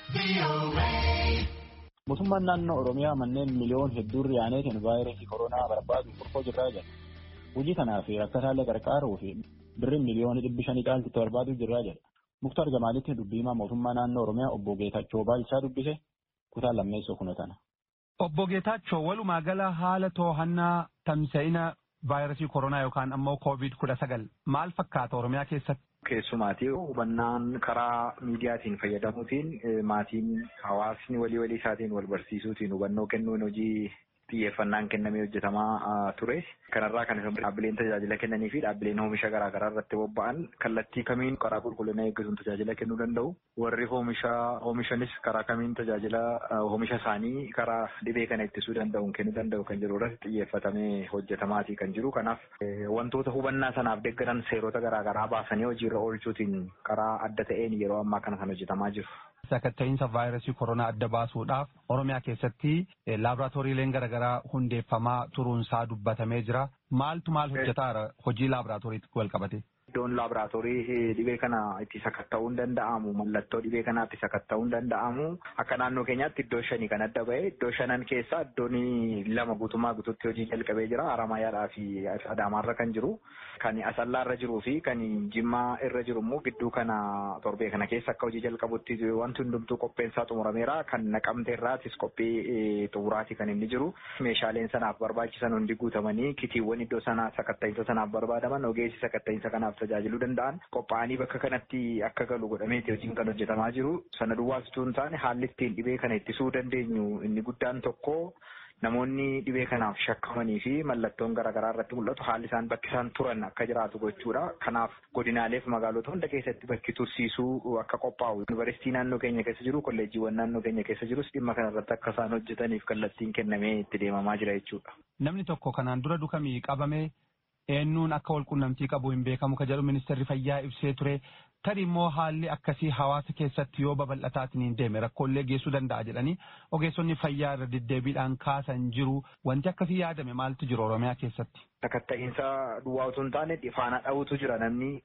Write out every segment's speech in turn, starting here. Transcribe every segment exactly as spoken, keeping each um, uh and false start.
Mootummaan naannoo Oromiyaa manneen miliyoon hedduu riyaaneetiin vaayirasii koronaa barbaadu furfoo jirraa jira. Hojii kanaa fi rakkataalee gargaaruu fi birrii miliyoona dhibbi shanii caalti barbaadu jirraa jira. Muktaar Jamaalitti dubbiimaa mootummaa naannoo Oromiyaa obbo Geetachoo Baalchaa dubbise kutaa lammeessoo kunatana. Obbo Geetachoo walumaa gala haala to'annaa tamsa'ina vaayirasii koronaa yookaan ammoo koovid kudha sagal maal fakkaata Oromiyaa keessatti? Keessumaatii hubannaan karaa miidiyaatiin fayyadamuutiin maatiin hawaasni walii walii isaatiin wal barsiisuutiin hubannoo kennuun hojii xiyyeeffannaan kennamee hojjetamaa ture. Kanarraa kan dhaabbileen tajaajila kennanii fi dhaabbileen oomisha garaa garaa irratti bobba'an kallattii kamiin karaa qulqullina eeggatuun tajaajila kennuu danda'u. Warri oomisha oomishanis karaa kamiin tajaajila oomisha isaanii karaa dhibee kana ittisuu danda'uun kennuu danda'u kan jiru irratti xiyyeeffatamee hojjetamaatii kan jiru. Kanaaf wantoota hubannaa sanaaf deeggaran seerota garaa garaa baasanii hojiirra oolchuutiin karaa adda ta'een yeroo ammaa kana kan hojjetamaa jiru. Sakatta'insa vaayirasii koronaa adda baasuudhaaf Oromiyaa keessatti laaboraatooriileen garaagaraa hundeeffamaa turuunsaa dubbatamee jira. Maaltu maal hojjetaa hojii laaboraatooriitti wal qabate? Iddoon laaboraatoorii dhibee kana itti sakatta'uun danda'amu mallattoo dhibee kanaatti sakatta'uun danda'amu akka naannoo keenyaatti iddoo shanii kan adda ba'e iddoo shanan keessaa iddoon lama guutummaa guutuutti hojii jalqabee jira Haramaayyaadhaa fi Adaamaarra kan jiru kan Asallaarra jiruu fi kan Jimmaa irra jiru immoo gidduu kana torbee kana keessa akka hojii jalqabutti wanti hundumtuu qopheensaa xumurameera kan Naqamtee irraatis qophii xumuraati kan inni jiru meeshaaleen sanaaf barbaachisan hundi guutamanii kitiiwwan iddoo sanaa sakatta'insa sanaaf barbaadaman ogeessi sakatta'insa kanaaf tajaajiluu danda'an qophaa'anii bakka kanatti akka galu godhameeti hojiin kan hojjetamaa jiru. Sana duwwaas utuu hin taane haalli ittiin dhibee kana ittisuu dandeenyu inni guddaan tokko namoonni dhibee kanaaf shakkamanii fi mallattoon garaagaraa irratti mul'atu haalli isaan bakki isaan turan akka jiraatu gochuudha. Kanaaf godinaalee fi magaalota hunda keessatti bakki tursiisuu akka qophaa'u yuunivarsiitii naannoo keenya keessa jiru kolleejjiiwwan naannoo keenya keessa jirus dhimma kanarratti akka isaan hojjetaniif kallattiin kennamee itti deemamaa jira jechuudha. Namni tokko kanaan dura dukamii qabame eenyuun akka wal qunnamtii qabu hin beekamu ka jedhu ministeerri fayyaa ibsee ture. Tari immoo haalli akkasii hawaasa keessatti yoo babal'ataatiin hin deeme rakkoolee geessuu danda'a jedhanii ogeessonni fayyaa irra deddeebiidhaan kaasan jiru. Wanti akkasii yaadame maaltu jiru Oromiyaa keessatti? Sakatta'insa duwwaa utuu hin taane faana dha'uutu jira namni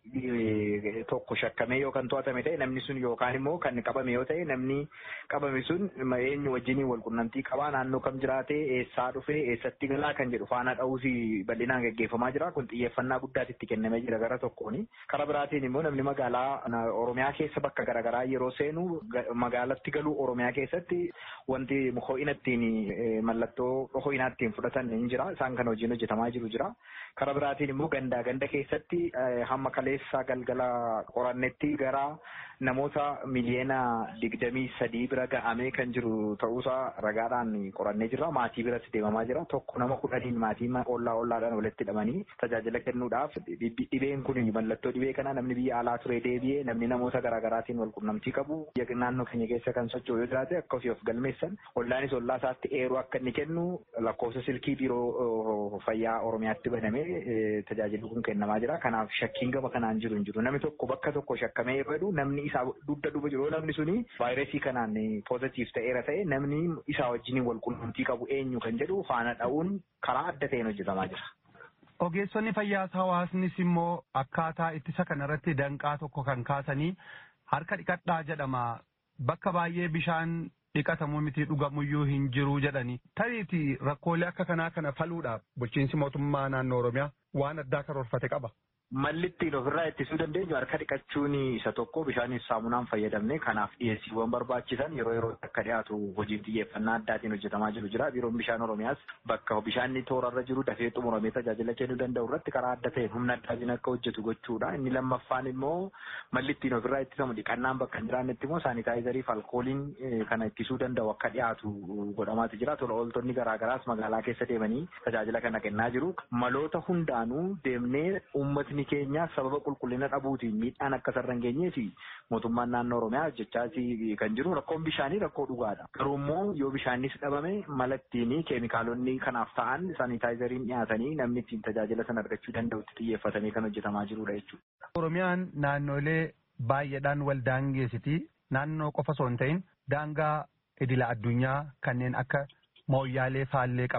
tokko shakkamee yookaan to'atame ta'e namni sun yookaan immoo kan qabame yoo ta'e namni qabame sun eenyu wajjiniin wal qunnamtii qabaa naannoo kam jiraate eessaa dhufee eessatti galaa kan jedhu faana dha'uusi bal'inaan gaggeeffamaa jira. Kun xiyyeeffannaa guddaatti itti kennamee jira gara tokkooni. Karaa biraatiin immoo namni magaalaa Oromiyaa keessa bakka garaagaraa yeroo seenu magaalatti galuu Oromiyaa keessatti wanti ho'ina ittiin mallattoo ho'inaa ittiin fudhatan hin jira. Isaan kan hojiin hojjetamaa jiru jira. Karaa biraatiin immoo gandaa ganda keessatti hamma kaleessa galgala qorannetti gara namoota miliyoona digdamii sadii bira ga'amee kan jiru ta'uusaa ragaadhaan qorannee jirra. Maatii biratti deemamaa jira. Tokko nama kudhaniin maatii ollaa ollaadhaan walitti hidhamanii tajaajila kennuudhaaf dhibeen kun mallattoo dhibee kana namni biyya alaa ture deebi'ee namni namoota garaagaraatiin wal qunnamtii qabu naannoo keenya keessa kan socho'u yoo jiraate akka ofii of galmeessan ollaanis ollaa isaatti eeruu akka inni kennu lakkoofsa silkii biiroo fayyaa Oromiyaatti banamee tajaajilli kun kennamaa jira. Kanaaf shakkiin gama kanaan jiru hin jiru. Namni tokko bakka tokko shakkamee yeroo jedhu namni isaa dugda duuba jiru namni suni vaayirasii kanaan poozitiif ta'eera ta'e namni isaa wajjin wal qunnamtii qabu eenyu kan jedhu faana dha'uun karaa adda ta'een hojjetamaa jira. Ogeessonni fayyaas hawaasnis immoo akkaataa ittisa kanarratti danqaa tokko kan kaasanii harka dhiqadhaa jedhama. Bakka baay'ee bishaan dhiqatamuu miti dhugamuyyuu hin jiru jedhani. Tariiti rakkoolee akka kanaa kana faluudhaaf bulchiinsi mootummaa naannoo Oromiyaa waan addaa karoorfate qaba. Malli ittiin ofirraa ittisuu dandeenyu harka dhiqachuun isa tokko bishaanis saamunaan fayyadamne kanaaf dhiyeessiiwwan barbaachisan yeroo yeroo akka dhiyaatu hojiin xiyyeeffannaa addaatiin hojjetamaa jiru jira. Biiroon bishaan Oromiyaas bakka bishaanni toorarra jiru dafee xumuramee tajaajila kennuu danda'u irratti karaa adda ta'een humna addaatiin akka hojjetu gochuudha. Inni lammaffaan immoo malli ittiin ofirraa ittisamu dhiqannaan bakka hin jiraannetti immoo saanitaayizarii fi alkooliin kana ittisuu danda'u akka dhiyaatu godhamaatu jira. Tola ooltonni garaagaraas magaalaa keessa deemanii tajaajila kana kennaa jiru. Maloota hundaanuu deemnee uummatni keenya sababa qulqullina dhabuutiin miidhaan akka sarara hin geenyee fi mootummaan naannoo Oromiyaa hojjechaa kan jiru. Rakkoon bishaanii rakkoo dhugaadha. Garuu immoo yoo bishaanis dhabame mala ittiin keemikaalonni kanaaf ta'an saanitaayizariin dhiyaatanii namni ittiin tajaajila sana argachuu danda'utti xiyyeeffatamee kan hojjetamaa jirudha jechuudha. Oromiyaan naannolee baay'eedhaan wal daangeessiti. Naannoo qofa osoo hin ta'in daangaa idila addunyaa kanneen akka mooyyaalee faallee qabdi.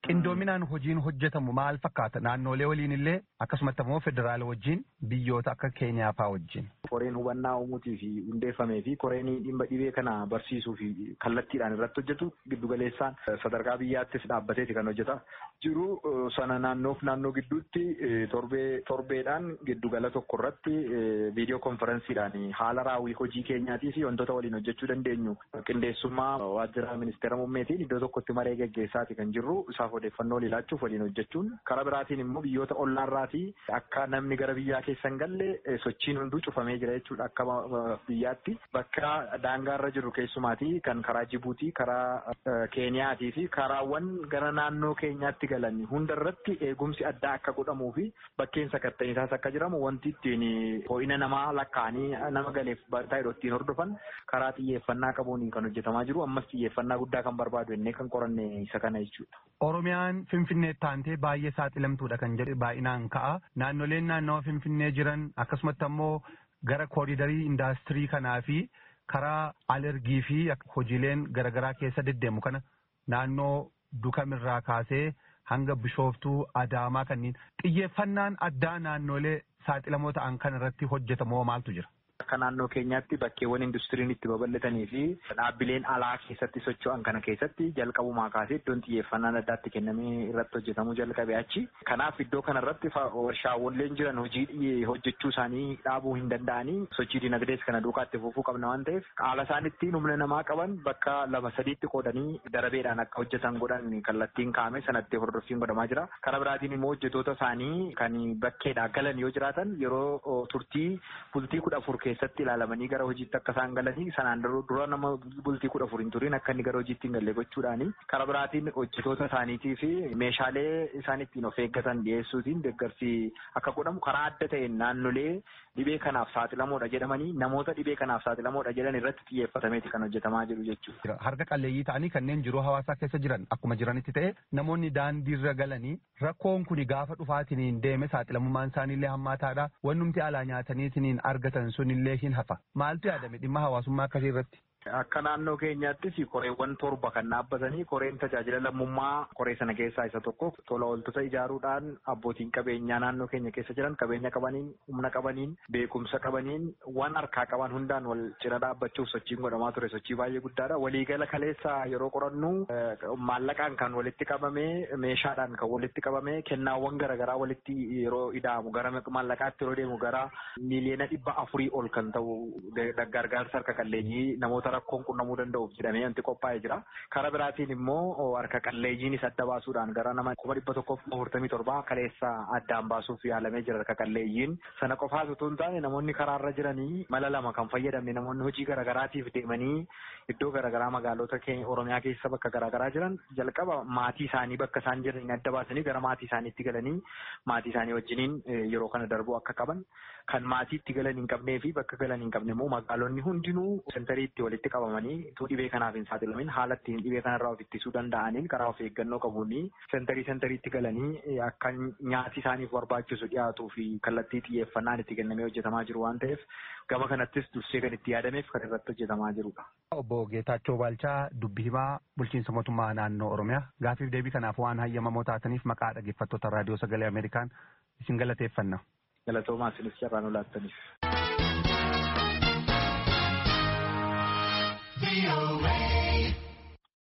Qindoominaan hojiin hojjetamu maal fakkaata? Naannolee waliin illee akkasumatti immoo federaala wajjin biyyoota akka Keenyaa fa'aa wajjin. Koreen hubannaa uumuutii fi hundeeffamee fi koreen dhimma dhibee kana barsiisuu fi kallattiidhaan irratti hojjetu giddugaleessaan sadarkaa biyyaattis dhaabbateeti kan hojjeta jiru. Sana naannoof naannoo gidduutti torbee torbeedhaan giddugala tokko irratti viidiyoo konferensiidhaan haala raawwii hojii keenyaatii fi wantoota waliin hojjechuu dandeenyu qindeessummaa waajjira ministeera muummeetiin iddoo tokkotti maree geggeessaati kan jirru. Isaaf odeeffannoo ilaachuuf waliin hojjechuun karaa biraatiin immoo biyyoota ollaarraatii akka namni gara biyyaa keessa hin galle sochiin hunduu cufamee jira jechuudha. Akka biyyaatti bakka daangaarra jiru keessumaatii kan karaa Jibuutii, karaa Keeniyaatii fi karaawwan gara naannoo keenyaatti galan hundarratti eegumsi addaa akka godhamuu fi bakkeen sakattaniisaas akka jiramu wanti ittiin ho'ina namaa lakkaa'anii nama galeef taa'ee ittiin hordofan karaa xiyyeeffannaa qabuun kan hojjetamaa jiru. Ammas xiyyeeffannaa guddaa kan barbaadu innee kan qoranne isa kana jechuudha. Oromiyaan Finfinnee taantee baay'ee saaxilamtuudha kan jedhu baay'inaan ka'a. Naannoleen naannawa Finfinnee jiran akkasumatti ammoo gara kooriidarii indaastirii kanaa fi karaa alergii fi hojiileen garaagaraa keessa deddeemu kana naannoo dukamirraa kaasee hanga bishooftuu adaamaa kanneen xiyyeeffannaan addaa naannolee saaxilamoo ta'an kan irratti hojjetamoo maaltu jira? Akka naannoo keenyaatti bakkeewwan industiriin itti babal'atanii fi dhaabbileen alaa keessatti socho'an kana keessatti jalqabumaa kaasee iddoon xiyyeeffannaan addaatti kennamee irratti hojjetamuu jalqabee achi. Kanaaf iddoo kanarratti warshaawwanleen jiran hojii hojjechuu isaanii dhaabuu hin danda'anii sochii dinagdees kana duukaatti fufuu qabna waan ta'eef haala isaan ittiin humna namaa qaban bakka lama sadiitti qoodanii darabeedhaan akka hojjetan godhan kallattiin kaa'ame sanatti hordoffiin godhamaa jira. Karaa biraatiin immoo hojjetoota isaanii kan bakkeedhaa galan yoo jiraatan yeroo turtii bultii kudha afur keessatti ilaalamanii gara hojiitti akka isaan galanii sanaan dura nama bultii kudha afur hin turin akka inni gara hojiitti hin galle gochuudhaani karaa biraatiin hojjetoota isaaniitii fi meeshaalee isaan ittiin of eeggatan dhiyeessuutiin deeggarsi akka godhamu karaa adda ta'een naannolee dhibee kanaaf saaxilamoodha jedhamanii namoota dhibee kanaaf saaxilamoodha jedhan irratti xiyyeeffatameeti kan hojjetamaa jiru jechuudha. Harka qalleeyyii ta'anii kanneen jiruu hawaasaa keessa jiran akkuma jiranitti ta'e namoonni daandiirra galanii rakkoon kun gaafa dhufaatiin deeme saaxilamummaan isaaniillee hammaataadha. Wannumti alaa nyaataniitiin argatan sunillee hin hafa. Maaltu yaadame dhimma hawaasummaa akkasii irratti? Akka naannoo keenyaattis koreewwan torba kan dhaabbatanii koreen tajaajila lammummaa koree sana keessaa isa tokko tola ooltota ijaaruudhaan abbootiin qabeenyaa naannoo keenya keessa jiran qabeenya qabaniin humna qabaniin beekumsa qabaniin waan harkaa qaban hundaan wal cina dhaabbachuuf sochiin godhamaa ture sochii baay'ee guddaadha. Waliigala kaleessa yeroo qorannu maallaqaan kan walitti qabamee meeshaadhaan kan walitti qabamee kennaawwan garaagaraa walitti yeroo ida'amu gara maallaqaatti yeroo deemu gara miiliyoona dhibba afurii ol kan ta'u gargaarsa harka qalleeyyii namoota rakkoon qunnamuu danda'uuf jedhamee wanti qophaa'ee jira. Karaa biraatiin immoo harka qalleeyyiinis adda baasuudhaan gara nama kuma dhibba tokkoof afurtamii torbaa kaleessa addaan baasuuf yaalamee jira harka qalleeyyiin. Sana qofaas utuu hin taane namoonni karaarra jiranii mala lama kan fayyadamne namoonni hojii garaagaraatiif deemanii iddoo garaagaraa magaalota Oromiyaa keessa bakka garaagaraa jiran jalqaba maatii isaanii bakka isaan jiran adda baasanii gara maatii isaaniitti galanii maatii isaanii wajjiniin yeroo kana darbuu akka qaban kan maatiitti galan hin qabnee fi bakka galan hin qabne immoo magaalonni hundinuu sentariitti walitti qabamanii utuu dhibee kanaaf hin saaxilamin haala ittiin dhibee kanarraa of ittisuu danda'aniin karaa of eeggannoo qabuuni sentarii sentariitti galanii akka nyaati isaaniif barbaachisu dhiyaatuu fi kallattii xiyyeeffannaan itti kennamee hojjetamaa jiru waan ta'eef gama kanattis dursee kan itti yaadameef kan irratti hojjetamaa jirudha. Obbo Geetaachoo Baalchaa dubbii himaa bulchiinsa mootummaa naannoo Oromiyaa gaafiif deebii kanaaf waan hayyamamoo taataniif maqaa dhaggeeffattoota raadiyoo sagalee Ameerikaan isin galateeffanna. Galatoomaa isinis carraan olaataniif.